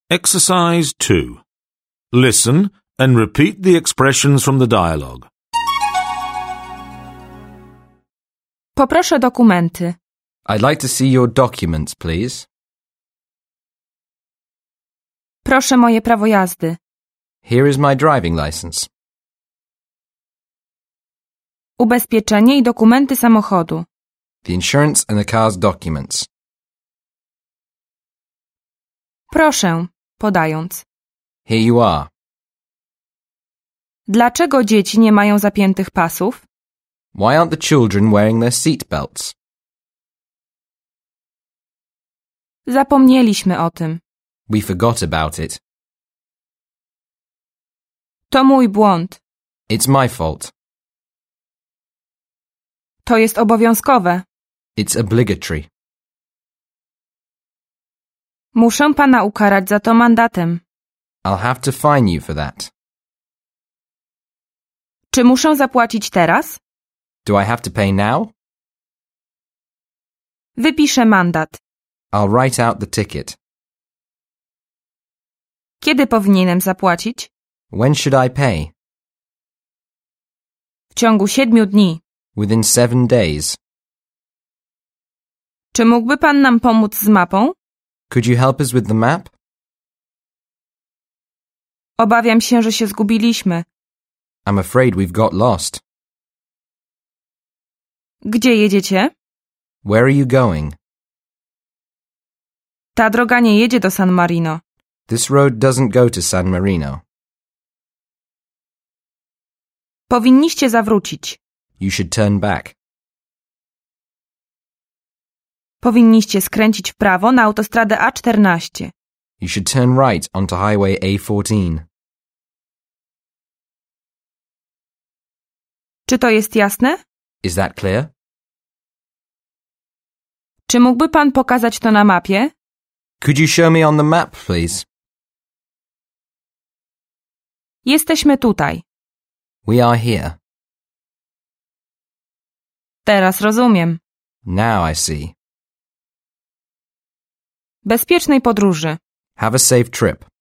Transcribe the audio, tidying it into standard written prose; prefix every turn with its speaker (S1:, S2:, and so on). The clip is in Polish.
S1: Exercise 2. Listen and repeat the expressions from the dialogue.
S2: Poproszę dokumenty.
S3: I'd like to see your documents, please.
S2: Proszę moje prawo jazdy.
S3: Here is my driving license.
S2: Ubezpieczenie i dokumenty samochodu.
S3: The insurance and the car's documents.
S2: Proszę, podając.
S3: Here you are.
S2: Dlaczego dzieci nie mają zapiętych pasów?
S3: Why aren't the children wearing their seat belts?
S2: Zapomnieliśmy o tym.
S3: We forgot about it.
S2: To mój błąd.
S3: It's my fault.
S2: To jest obowiązkowe.
S3: It's obligatory.
S2: Muszę pana ukarać za to mandatem.
S3: I'll have to fine you for that.
S2: Czy muszę zapłacić teraz?
S3: Do I have to pay now?
S2: Wypiszę mandat.
S3: I'll write out the ticket.
S2: Kiedy powinienem zapłacić?
S3: When should I pay?
S2: W ciągu 7 dni.
S3: Within 7 days.
S2: Czy mógłby pan nam pomóc z mapą?
S3: Could you help us with the map?
S2: Obawiam się, że się zgubiliśmy.
S3: I'm afraid we've got lost.
S2: Gdzie jedziecie?
S3: Where are you going?
S2: Ta droga nie jedzie do San Marino.
S3: This road doesn't go to San Marino.
S2: Powinniście zawrócić.
S3: You should turn back.
S2: Powinniście skręcić w prawo na autostradę A14.
S3: You should turn right onto Highway A14.
S2: Czy to jest jasne?
S3: Is that clear?
S2: Czy mógłby pan pokazać to na mapie?
S3: Could you show me on the map, please?
S2: Jesteśmy tutaj.
S3: We are here.
S2: Teraz rozumiem.
S3: Now I see.
S2: Bezpiecznej podróży.
S3: Have a safe trip.